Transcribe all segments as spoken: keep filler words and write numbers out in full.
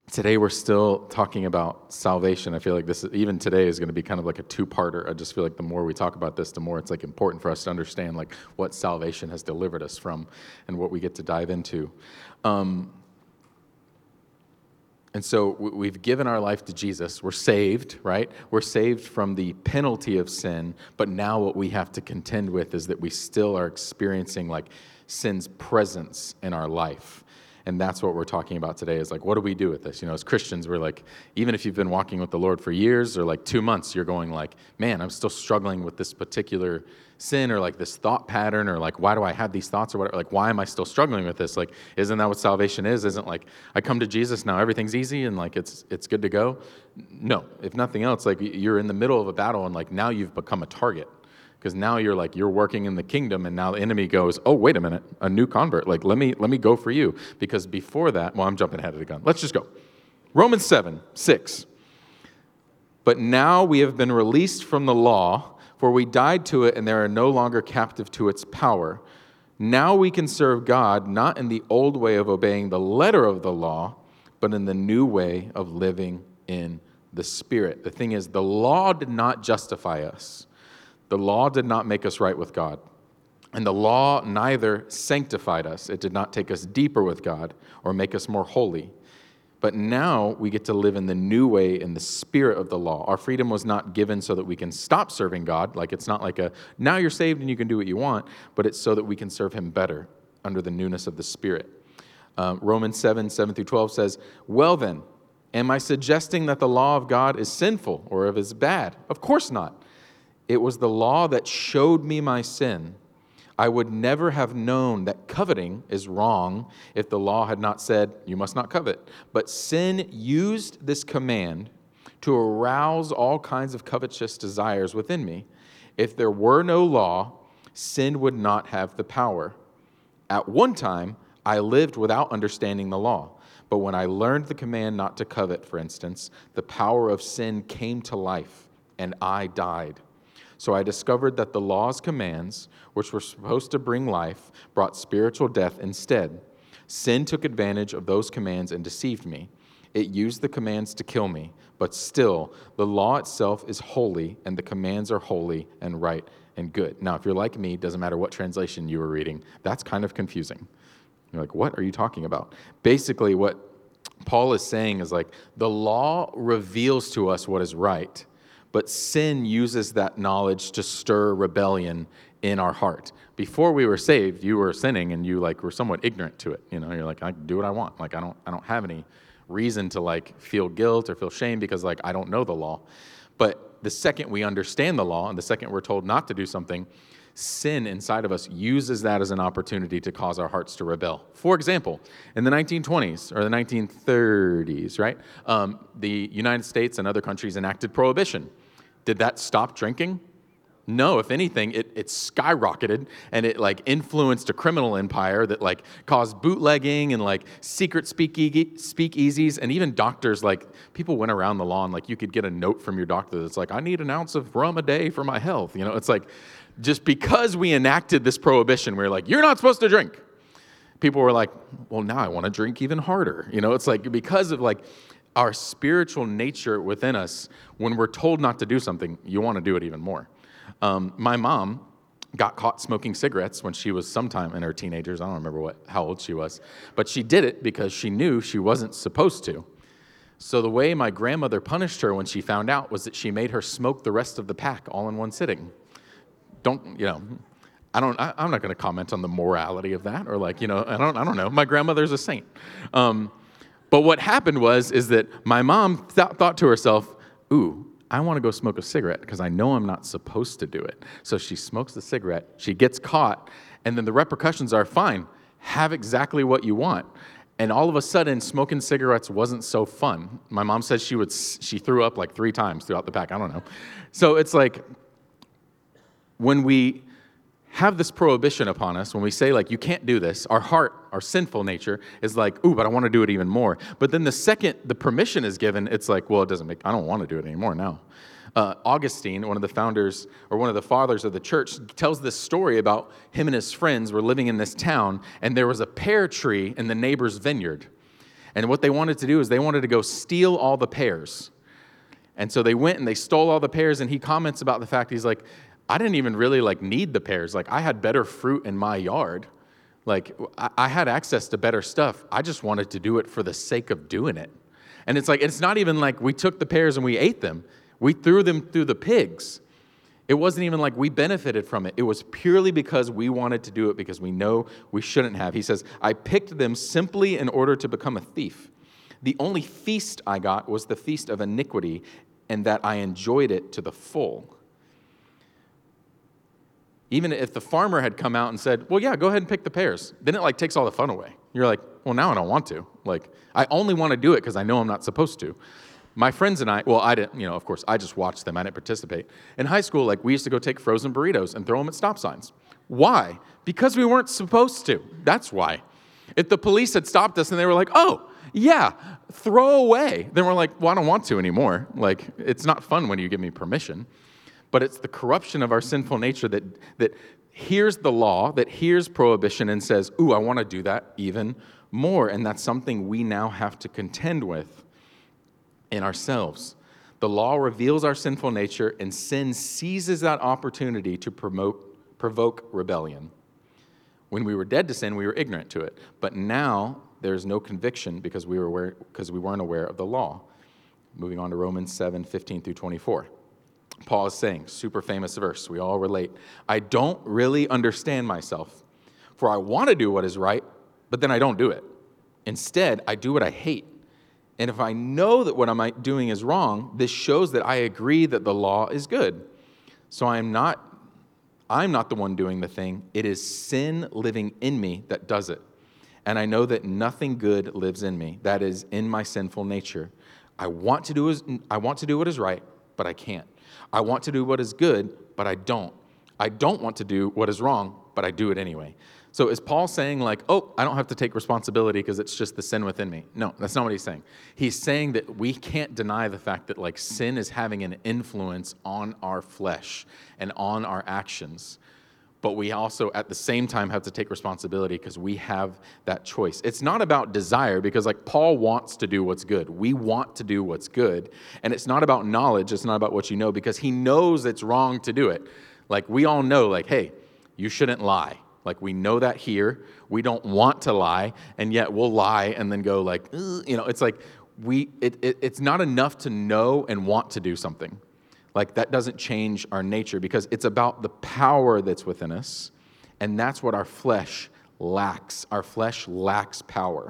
Today we're still talking about salvation. I feel like this, is, even today, is going to be kind of like a two-parter. I just feel like the more we talk about this, the more it's like important for us to understand like what salvation has delivered us from, and what we get to dive into. Um, and so we've given our life to Jesus. We're saved, right? We're saved from the penalty of sin. But now what we have to contend with is that we still are experiencing like sin's presence in our life. And that's what we're talking about today is like, what do we do with this? You know, as Christians, we're like, even if you've been walking with the Lord for years or like two months, you're going like, man, I'm still struggling with this particular sin or like this thought pattern or like, why do I have these thoughts or whatever? Like, why am I still struggling with this? Like, isn't that what salvation is? Isn't like, I come to Jesus now, everything's easy and like, it's it's good to go? No, if nothing else, like you're in the middle of a battle and like now you've become a target. Because now you're like, you're working in the kingdom, and now the enemy goes, oh, wait a minute, a new convert. Like, let me let me go for you. Because before that, well, I'm jumping ahead of the gun. Let's just go. Romans seven, six. But now we have been released from the law, for we died to it, and they are no longer captive to its power. Now we can serve God, not in the old way of obeying the letter of the law, but in the new way of living in the Spirit. The thing is, the law did not justify us. The law did not make us right with God. And the law neither sanctified us. It did not take us deeper with God or make us more holy. But now we get to live in the new way in the spirit of the law. Our freedom was not given so that we can stop serving God. Like it's not like a, now you're saved and you can do what you want, but it's so that we can serve him better under the newness of the Spirit. Um, Romans seven, seven through twelve says, well then, am I suggesting that the law of God is sinful or if it's bad? Of course not. It was the law that showed me my sin. I would never have known that coveting is wrong if the law had not said, you must not covet. But sin used this command to arouse all kinds of covetous desires within me. If there were no law, sin would not have the power. At one time, I lived without understanding the law. But when I learned the command not to covet, for instance, the power of sin came to life, and I died. So I discovered that the law's commands, which were supposed to bring life, brought spiritual death instead. Sin took advantage of those commands and deceived me. It used the commands to kill me, but still, the law itself is holy, and the commands are holy and right and good. Now, if you're like me, it doesn't matter what translation you were reading, that's kind of confusing. You're like, what are you talking about? Basically, what Paul is saying is like, the law reveals to us what is right, but sin uses that knowledge to stir rebellion in our heart. Before we were saved, you were sinning and you like were somewhat ignorant to it. You know, you're like, I can do what I want. Like I don't I don't have any reason to like feel guilt or feel shame because like I don't know the law. But the second we understand the law and the second we're told not to do something, sin inside of us uses that as an opportunity to cause our hearts to rebel. For example, in the nineteen twenties or the nineteen thirties, right, um, the United States and other countries enacted prohibition. Did that stop drinking? No, if anything, it, it skyrocketed and it like influenced a criminal empire that like caused bootlegging and like secret speakeasy, speakeasies and even doctors, like people went around the law and like you could get a note from your doctor that's like, I need an ounce of rum a day for my health. You know, it's like just because we enacted this prohibition, we we're like, you're not supposed to drink. People were like, well, now I want to drink even harder. You know, it's like because of like our spiritual nature within us, when we're told not to do something, you want to do it even more. Um, my mom got caught smoking cigarettes when she was sometime in her teenagers. I don't remember what how old she was. But she did it because she knew she wasn't supposed to. So the way my grandmother punished her when she found out was that she made her smoke the rest of the pack all in one sitting. Don't, you know, I don't, I, I'm not going to comment on the morality of that or like, you know, I don't, I don't know. My grandmother's a saint. Um, But what happened was, is that my mom th- thought to herself, ooh, I want to go smoke a cigarette because I know I'm not supposed to do it. So she smokes the cigarette, she gets caught, and then the repercussions are fine. Have exactly what you want. And all of a sudden, smoking cigarettes wasn't so fun. My mom said she would, she threw up like three times throughout the pack. I don't know. So it's like, when we have this prohibition upon us, when we say like, you can't do this, our heart, our sinful nature is like, ooh, but I want to do it even more. But then the second the permission is given, it's like, well, it doesn't make, I don't want to do it anymore now. Uh, Augustine, one of the founders or one of the fathers of the church, tells this story about him and his friends were living in this town and there was a pear tree in the neighbor's vineyard. And what they wanted to do is they wanted to go steal all the pears. And so they went and they stole all the pears, and he comments about the fact, he's like, I didn't even really like need the pears. Like, I had better fruit in my yard. Like, I, I had access to better stuff. I just wanted to do it for the sake of doing it. And it's like, it's not even like we took the pears and we ate them. We threw them through the pigs. It wasn't even like we benefited from it. It was purely because we wanted to do it because we know we shouldn't have. He says, I picked them simply in order to become a thief. The only feast I got was the feast of iniquity, and that I enjoyed it to the full. Even if the farmer had come out and said, well, yeah, go ahead and pick the pears, then it like takes all the fun away. You're like, well, now I don't want to. Like, I only want to do it because I know I'm not supposed to. My friends and I, well, I didn't, you know, of course, I just watched them. I didn't participate. In high school, like, we used to go take frozen burritos and throw them at stop signs. Why? Because we weren't supposed to. That's why. If the police had stopped us and they were like, oh, yeah, throw away, then we're like, well, I don't want to anymore. Like, it's not fun when you give me permission. But it's the corruption of our sinful nature that, that hears the law, that hears prohibition and says, ooh, I want to do that even more. And that's something we now have to contend with in ourselves. The law reveals our sinful nature, and sin seizes that opportunity to promote, provoke rebellion. When we were dead to sin, we were ignorant to it. But now there's no conviction because we were aware, because we weren't aware of the law. Moving on to Romans seven, fifteen through twenty-four. Paul is saying, super famous verse, we all relate. I don't really understand myself, for I want to do what is right, but then I don't do it. Instead, I do what I hate. And if I know that what I'm doing is wrong, this shows that I agree that the law is good. So I'm not, I'm not the one doing the thing. It is sin living in me that does it. And I know that nothing good lives in me, that is, in my sinful nature. I want to do, I want to do what is right, but I can't. I want to do what is good, but I don't. I don't want to do what is wrong, but I do it anyway. So is Paul saying like, oh, I don't have to take responsibility because it's just the sin within me? No, that's not what he's saying. He's saying that we can't deny the fact that like sin is having an influence on our flesh and on our actions. But we also at the same time have to take responsibility because we have that choice. It's not about desire because like Paul wants to do what's good. We want to do what's good. And it's not about knowledge. It's not about what you know because he knows it's wrong to do it. Like we all know like, hey, you shouldn't lie. Like we know that here. We don't want to lie. And yet we'll lie and then go like, you know, it's like we. It, it it's not enough to know and want to do something. Like, that doesn't change our nature because it's about the power that's within us, and that's what our flesh lacks. Our flesh lacks power.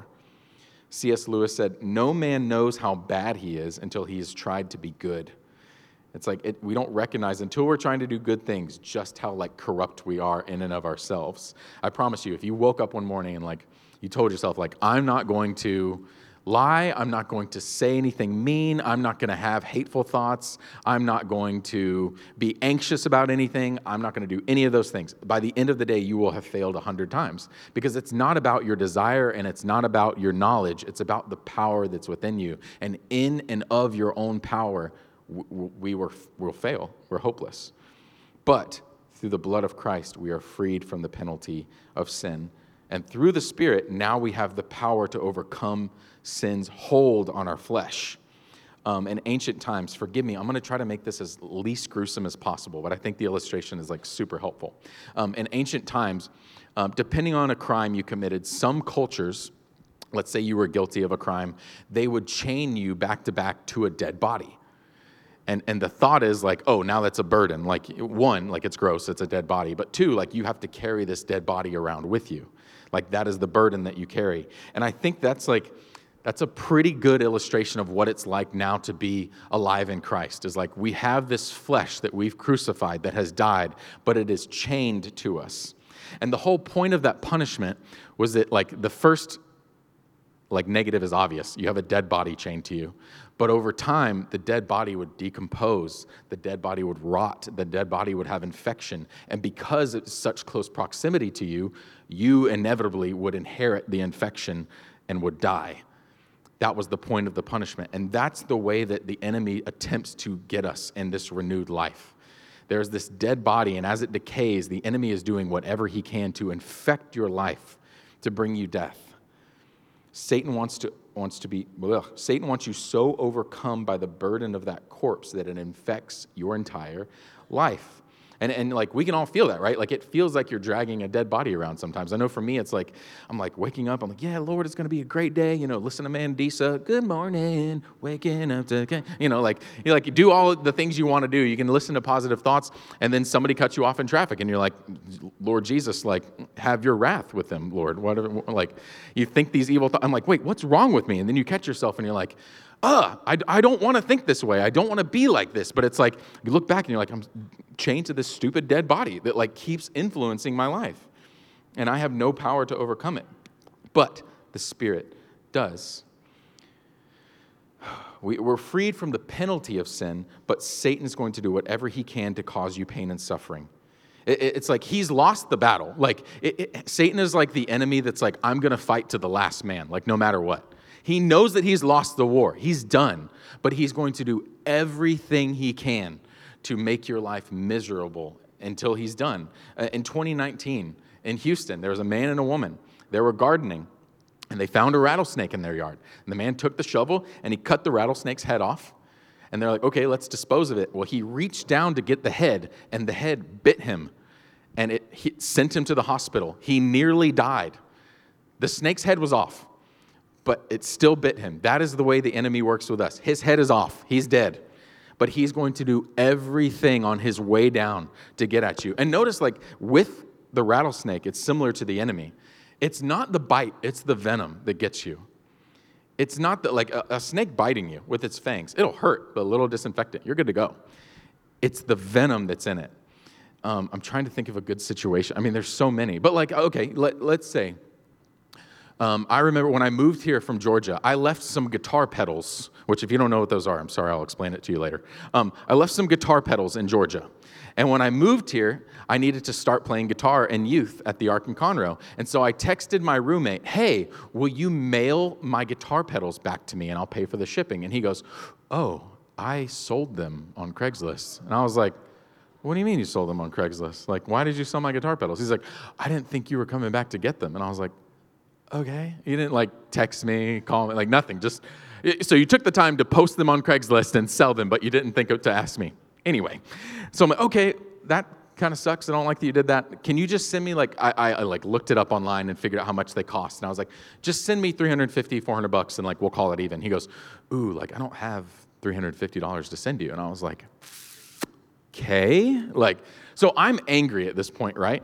C S Lewis said, no man knows how bad he is until he has tried to be good. It's like it, we don't recognize until we're trying to do good things just how, like, corrupt we are in and of ourselves. I promise you, if you woke up one morning and, like, you told yourself, like, I'm not going to lie, I'm not going to say anything mean, I'm not going to have hateful thoughts, I'm not going to be anxious about anything, I'm not going to do any of those things. By the end of the day, you will have failed a hundred times because it's not about your desire and it's not about your knowledge, it's about the power that's within you. And in and of your own power, we were, will fail, we're hopeless. But through the blood of Christ, we are freed from the penalty of sin. And through the Spirit, now we have the power to overcome sin's hold on our flesh. Um, in ancient times, forgive me, I'm going to try to make this as least gruesome as possible, but I think the illustration is like super helpful. Um, in ancient times, um, depending on a crime you committed, some cultures, let's say you were guilty of a crime, they would chain you back to back to a dead body. And and the thought is like, oh, now that's a burden. Like, one, like it's gross, it's a dead body. But two, like you have to carry this dead body around with you. Like that is the burden that you carry. And I think that's like, that's a pretty good illustration of what it's like now to be alive in Christ. Is like we have this flesh that we've crucified that has died, but it is chained to us. And the whole point of that punishment was that like the first like negative is obvious. You have a dead body chained to you. But over time, the dead body would decompose, the dead body would rot, the dead body would have infection. And because it's such close proximity to you, you inevitably would inherit the infection and would die. That was the point of the punishment. And that's the way that the enemy attempts to get us in this renewed life. There's this dead body, and as it decays, the enemy is doing whatever he can to infect your life, to bring you death. Satan wants to wants to be, ugh, Satan wants you so overcome by the burden of that corpse that it infects your entire life. And, and like, we can all feel that, right? Like, it feels like you're dragging a dead body around sometimes. I know for me, it's like, I'm like waking up, I'm like, yeah, Lord, it's going to be a great day. You know, listen to Mandisa, good morning, waking up to, you know, like, you like, you do all the things you want to do. You can listen to positive thoughts, and then somebody cuts you off in traffic, and you're like, Lord Jesus, like, have your wrath with them, Lord. Whatever, like, you think these evil thoughts. I'm like, wait, what's wrong with me? And then you catch yourself, and you're like, uh, I, I don't want to think this way. I don't want to be like this. But it's like, you look back and you're like, I'm chained to this stupid dead body that like keeps influencing my life. And I have no power to overcome it. But the Spirit does. We, we're freed from the penalty of sin, but Satan's going to do whatever he can to cause you pain and suffering. It, it, it's like he's lost the battle. Like it, it, Satan is like the enemy that's like, I'm going to fight to the last man, like no matter what. He knows that he's lost the war. He's done. But he's going to do everything he can to make your life miserable until he's done. Uh, in twenty nineteen, in Houston, there was a man and a woman. They were gardening, and they found a rattlesnake in their yard. And the man took the shovel, and he cut the rattlesnake's head off. And they're like, okay, let's dispose of it. Well, he reached down to get the head, and the head bit him. And it he, sent him to the hospital. He nearly died. The snake's head was off, but it still bit him. That is the way the enemy works with us. His head is off. He's dead. But he's going to do everything on his way down to get at you. And notice, like, with the rattlesnake, it's similar to the enemy. It's not the bite, it's the venom that gets you. It's not that, like, a, a snake biting you with its fangs. It'll hurt, but a little disinfectant. You're good to go. It's the venom that's in it. Um, I'm trying to think of a good situation. I mean, there's so many. But, like, okay, let, let's say, Um, I remember when I moved here from Georgia, I left some guitar pedals, which if you don't know what those are, I'm sorry, I'll explain it to you later. Um, I left some guitar pedals in Georgia. And when I moved here, I needed to start playing guitar in youth at the Ark in Conroe. And so I texted my roommate, hey, will you mail my guitar pedals back to me and I'll pay for the shipping? And he goes, oh, I sold them on Craigslist. And I was like, what do you mean you sold them on Craigslist? Like, why did you sell my guitar pedals? He's like, I didn't think you were coming back to get them. And I was like, okay. You didn't like text me, call me, like nothing. Just so you took the time to post them on Craigslist and sell them, but you didn't think to ask me. Anyway, so I'm like, okay, that kind of sucks. I don't like that you did that. Can you just send me like I, I, I like looked it up online and figured out how much they cost, and I was like, just send me three hundred fifty, four hundred bucks, and like we'll call it even. He goes, ooh, like I don't have three hundred fifty dollars to send you, and I was like, okay, like so I'm angry at this point, right?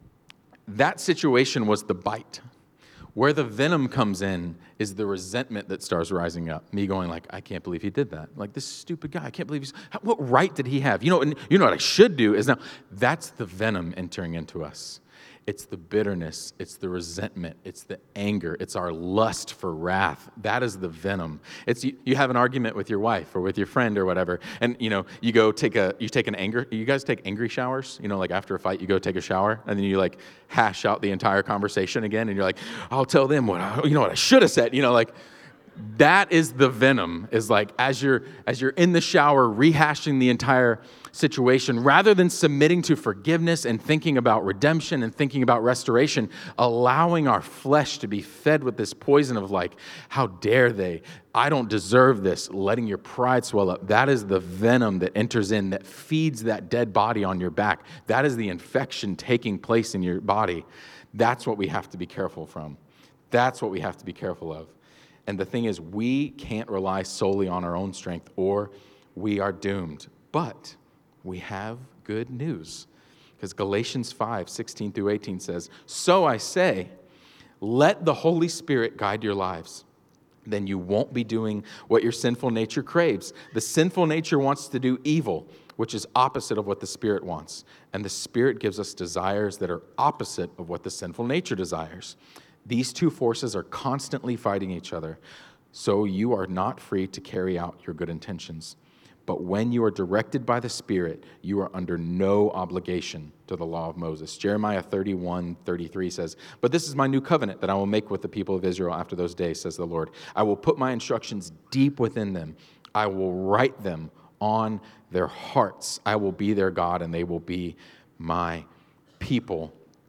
That situation was the bite. Where the venom comes in is the resentment that starts rising up. Me going like, I can't believe he did that. Like, this stupid guy, I can't believe he's, what right did he have? You know, and you know what I should do is now, that's the venom entering into us. It's the bitterness, it's the resentment, it's the anger, it's our lust for wrath. That is the venom. It's you, you have an argument with your wife or with your friend or whatever, and you know, you go take a, you take an anger, you guys take angry showers? You know, like after a fight, you go take a shower, and then you like hash out the entire conversation again, and you're like, I'll tell them what, I, you know what I should have said, you know, like, that is the venom, is like as you're as you're in the shower rehashing the entire situation, rather than submitting to forgiveness and thinking about redemption and thinking about restoration, allowing our flesh to be fed with this poison of like, how dare they? I don't deserve this, letting your pride swell up. That is the venom that enters in, that feeds that dead body on your back. That is the infection taking place in your body. That's what we have to be careful from. That's what we have to be careful of. And the thing is, we can't rely solely on our own strength, or we are doomed. But we have good news, because Galatians five, sixteen through eighteen says, so I say, let the Holy Spirit guide your lives. Then you won't be doing what your sinful nature craves. The sinful nature wants to do evil, which is opposite of what the Spirit wants. And the Spirit gives us desires that are opposite of what the sinful nature desires. These two forces are constantly fighting each other, so you are not free to carry out your good intentions. But when you are directed by the Spirit, you are under no obligation to the law of Moses. Jeremiah thirty-one, thirty-three says, but this is my new covenant that I will make with the people of Israel after those days, says the Lord. I will put my instructions deep within them. I will write them on their hearts. I will be their God, and they will be my people.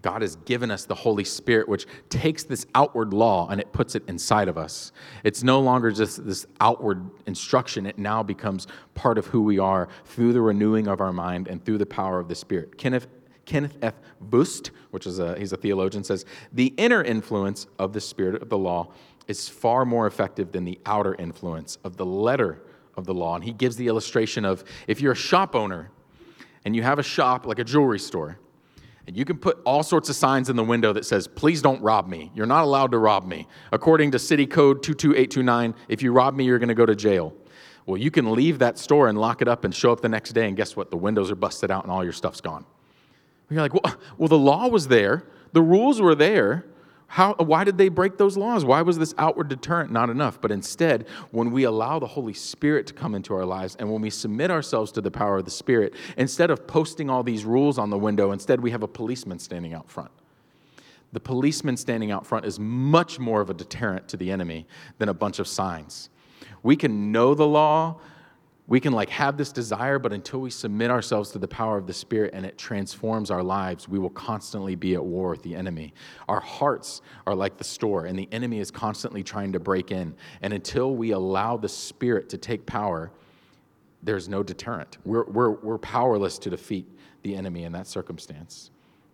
God has given us the Holy Spirit, which takes this outward law and it puts it inside of us. It's no longer just this outward instruction. It now becomes part of who we are through the renewing of our mind and through the power of the Spirit. Kenneth, Kenneth F. Boost, which is a, he's a theologian, says, the inner influence of the Spirit of the law is far more effective than the outer influence of the letter of the law. And he gives the illustration of if you're a shop owner and you have a shop like a jewelry store, and you can put all sorts of signs in the window that says, please don't rob me. You're not allowed to rob me. According to City Code two two eight two nine, if you rob me, you're going to go to jail. Well, you can leave that store and lock it up and show up the next day, and guess what? The windows are busted out and all your stuff's gone. You're like, well, well the law was there. The rules were there. How, why did they break those laws? Why was this outward deterrent not enough? But instead, when we allow the Holy Spirit to come into our lives and when we submit ourselves to the power of the Spirit, instead of posting all these rules on the window, instead we have a policeman standing out front. The policeman standing out front is much more of a deterrent to the enemy than a bunch of signs. We can know the law. We can like have this desire, but until we submit ourselves to the power of the Spirit and it transforms our lives, we will constantly be at war with the enemy. Our hearts are like the store, and the enemy is constantly trying to break in. And until we allow the Spirit to take power, there's no deterrent. We're, we're, we're powerless to defeat the enemy in that circumstance.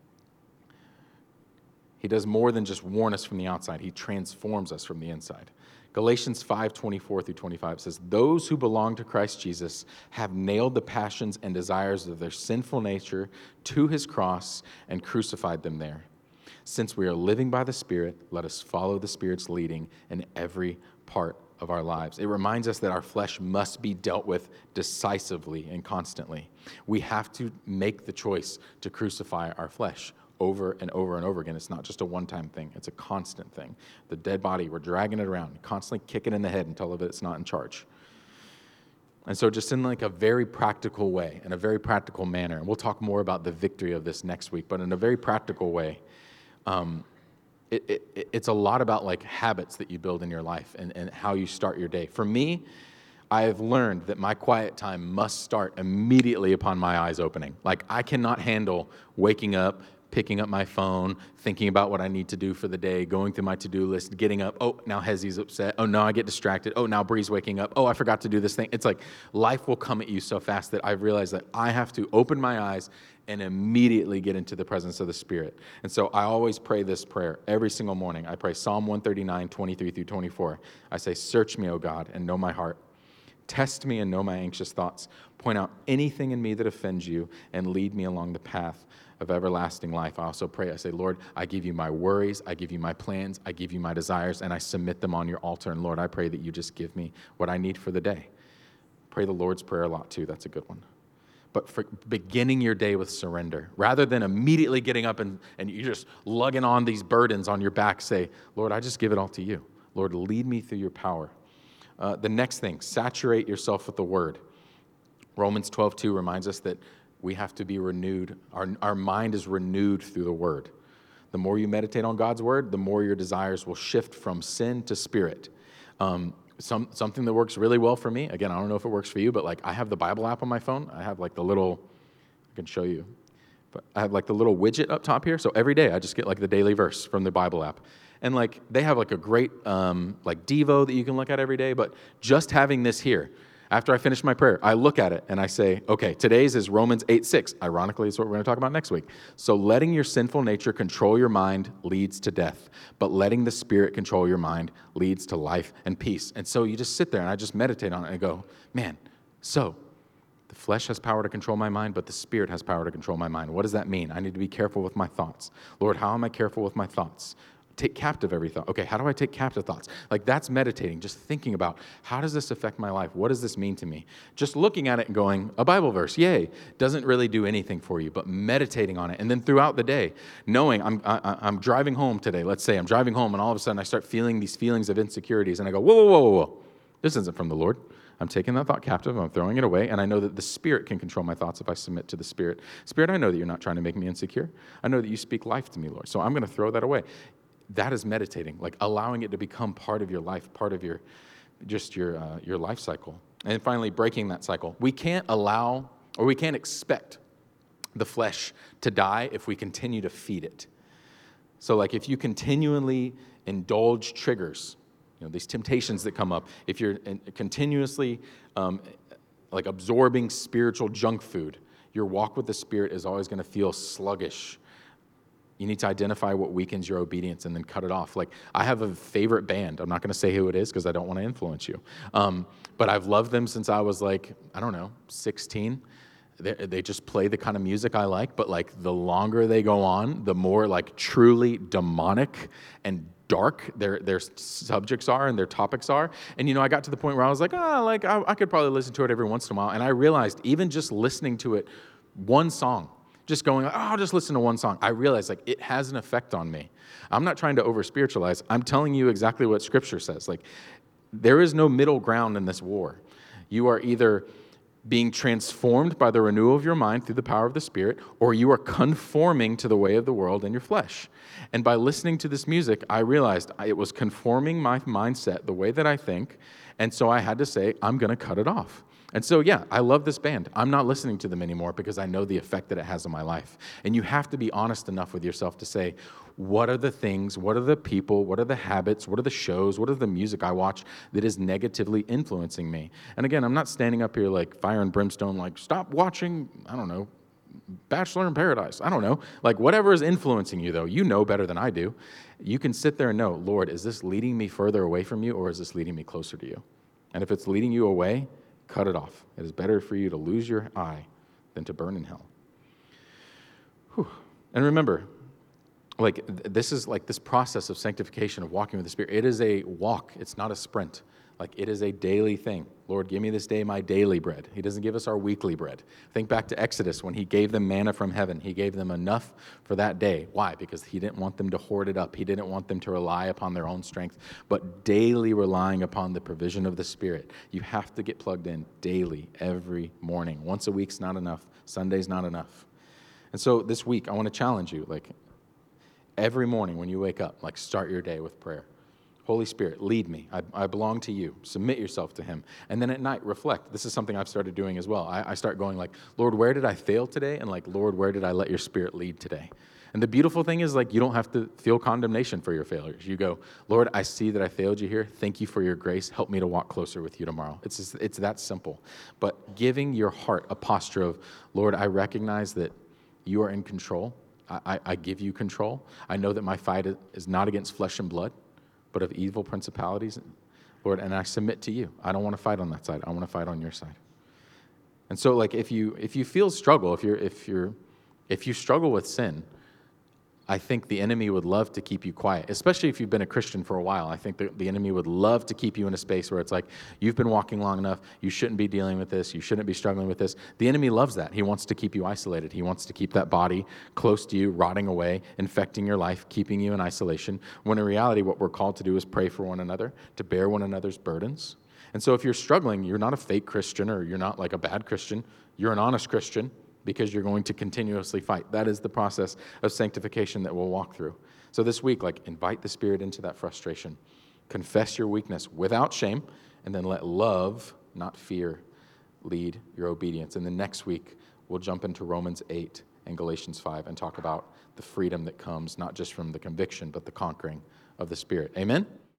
He does more than just warn us from the outside. He transforms us from the inside. Galatians five twenty-four through twenty-five says, those who belong to Christ Jesus have nailed the passions and desires of their sinful nature to his cross and crucified them there. Since we are living by the Spirit, let us follow the Spirit's leading in every part of our lives. It reminds us that our flesh must be dealt with decisively and constantly. We have to make the choice to crucify our flesh over and over and over again. It's not just a one-time thing. It's a constant thing. The dead body, we're dragging it around, constantly kicking it in the head until it's not in charge. And so just in like a very practical way, in a very practical manner, and we'll talk more about the victory of this next week, but in a very practical way, um, it, it, it's a lot about like habits that you build in your life and, and how you start your day. For me, I have learned that my quiet time must start immediately upon my eyes opening. Like I cannot handle waking up, picking up my phone, thinking about what I need to do for the day, going through my to-do list, getting up. Oh, now Hezy's upset. Oh, now I get distracted. Oh, now Bree's waking up. Oh, I forgot to do this thing. It's like life will come at you so fast that I've realized that I have to open my eyes and immediately get into the presence of the Spirit. And so I always pray this prayer every single morning. I pray Psalm one thirty-nine, twenty-three through twenty-four. I say, search me, O God, and know my heart. Test me and know my anxious thoughts. Point out anything in me that offends you and lead me along the path of everlasting life. I also pray, I say, Lord, I give you my worries, I give you my plans, I give you my desires, and I submit them on your altar. And Lord, I pray that you just give me what I need for the day. Pray the Lord's Prayer a lot too. That's a good one. But for beginning your day with surrender, rather than immediately getting up and, and you just lugging on these burdens on your back, say, Lord, I just give it all to you. Lord, lead me through your power. Uh, the next thing, saturate yourself with the Word. Romans twelve two reminds us that we have to be renewed. Our, our mind is renewed through the Word. The more you meditate on God's Word, the more your desires will shift from sin to spirit. Um, some something that works really well for me, again, I don't know if it works for you, but like I have the Bible app on my phone. I have like the little, I can show you, but I have like the little widget up top here. So every day I just get like the daily verse from the Bible app. And like they have like a great um, like Devo that you can look at every day, but just having this here, after I finish my prayer, I look at it and I say, okay, today's is Romans eight six. Ironically, it's what we're going to talk about next week. So letting your sinful nature control your mind leads to death, but letting the Spirit control your mind leads to life and peace. And so you just sit there and I just meditate on it and go, man, so the flesh has power to control my mind, but the Spirit has power to control my mind. What does that mean? I need to be careful with my thoughts. Lord, how am I careful with my thoughts? Take captive every thought. Okay, how do I take captive thoughts? Like that's meditating, just thinking about how does this affect my life? What does this mean to me? Just looking at it and going, a Bible verse, yay, doesn't really do anything for you, but meditating on it. And then throughout the day, knowing I'm, I, I'm driving home today, let's say I'm driving home and all of a sudden I start feeling these feelings of insecurities and I go, whoa, whoa, whoa, whoa, whoa. This isn't from the Lord. I'm taking that thought captive. I'm throwing it away. And I know that the Spirit can control my thoughts if I submit to the Spirit. Spirit, I know that you're not trying to make me insecure. I know that you speak life to me, Lord. So I'm going to throw that away. That is meditating, like allowing it to become part of your life, part of your, just your uh, your life cycle. And finally, breaking that cycle. We can't allow, or we can't expect the flesh to die if we continue to feed it. So like if you continually indulge triggers, you know, these temptations that come up, if you're continuously um, like absorbing spiritual junk food, your walk with the Spirit is always going to feel sluggish. You need to identify what weakens your obedience and then cut it off. Like, I have a favorite band. I'm not going to say who it is because I don't want to influence you. Um, but I've loved them since I was like, I don't know, sixteen. They, they just play the kind of music I like. But like the longer they go on, the more like truly demonic and dark their their subjects are and their topics are. And, you know, I got to the point where I was like, oh, like I, I could probably listen to it every once in a while. And I realized even just listening to it, one song, just going, oh, I'll just listen to one song. I realized like it has an effect on me. I'm not trying to over spiritualize. I'm telling you exactly what Scripture says. Like, there is no middle ground in this war. You are either being transformed by the renewal of your mind through the power of the Spirit, or you are conforming to the way of the world in your flesh. And by listening to this music, I realized it was conforming my mindset, the way that I think, and so I had to say, I'm going to cut it off. And so, yeah, I love this band. I'm not listening to them anymore because I know the effect that it has on my life. And you have to be honest enough with yourself to say, what are the things, what are the people, what are the habits, what are the shows, what are the music I watch that is negatively influencing me? And again, I'm not standing up here like fire and brimstone, like, stop watching, I don't know, Bachelor in Paradise. I don't know. Like, whatever is influencing you, though, you know better than I do. You can sit there and know, Lord, is this leading me further away from you, or is this leading me closer to you? And if it's leading you away, cut it off. It is better for you to lose your eye than to burn in hell. Whew. And remember, like, this is like this process of sanctification, of walking with the Spirit. It is a walk. It's not a sprint. Like, it is a daily thing. Lord, give me this day my daily bread. He doesn't give us our weekly bread. Think back to Exodus when he gave them manna from heaven. He gave them enough for that day. Why? Because he didn't want them to hoard it up. He didn't want them to rely upon their own strength, but daily relying upon the provision of the Spirit. You have to get plugged in daily, every morning. Once a week's not enough. Sunday's not enough. And so this week, I want to challenge you, like, every morning when you wake up, like, start your day with prayer. Holy Spirit, lead me. I, I belong to you. Submit yourself to him. And then at night, reflect. This is something I've started doing as well. I, I start going like, Lord, where did I fail today? And like, Lord, where did I let your Spirit lead today? And the beautiful thing is, like, you don't have to feel condemnation for your failures. You go, Lord, I see that I failed you here. Thank you for your grace. Help me to walk closer with you tomorrow. It's just, it's that simple. But giving your heart a posture of, Lord, I recognize that you are in control. I, I, I give you control. I know that my fight is not against flesh and blood, but of evil principalities, Lord, and I submit to you. I don't want to fight on that side. I want to fight on your side. And so, like, if you if you feel struggle, if you're if you're if you struggle with sin, I think the enemy would love to keep you quiet, especially if you've been a Christian for a while. I think that the enemy would love to keep you in a space where it's like, you've been walking long enough, you shouldn't be dealing with this, you shouldn't be struggling with this. The enemy loves that. He wants to keep you isolated. He wants to keep that body close to you, rotting away, infecting your life, keeping you in isolation, when in reality, what we're called to do is pray for one another, to bear one another's burdens. And so if you're struggling, you're not a fake Christian or you're not like a bad Christian, you're an honest Christian, because you're going to continuously fight. That is the process of sanctification that we'll walk through. So this week, like, invite the Spirit into that frustration. Confess your weakness without shame, and then let love, not fear, lead your obedience. And then next week, we'll jump into Romans eight and Galatians five and talk about the freedom that comes not just from the conviction, but the conquering of the Spirit. Amen?